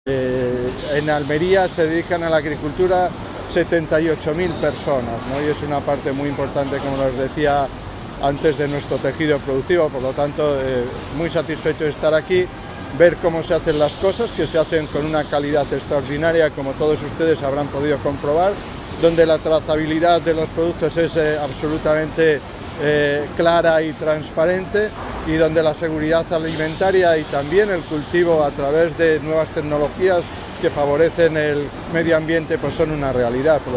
En Almería se dedican a la agricultura 78.000 personas, ¿no? Y es una parte muy importante, como les decía antes, de nuestro tejido productivo. Por lo tanto, muy satisfecho de estar aquí, ver cómo se hacen las cosas, que se hacen con una calidad extraordinaria, como todos ustedes habrán podido comprobar, donde la trazabilidad de los productos es absolutamente clara y transparente, y donde la seguridad alimentaria y también el cultivo a través de nuevas tecnologías que favorecen el medio ambiente pues son una realidad.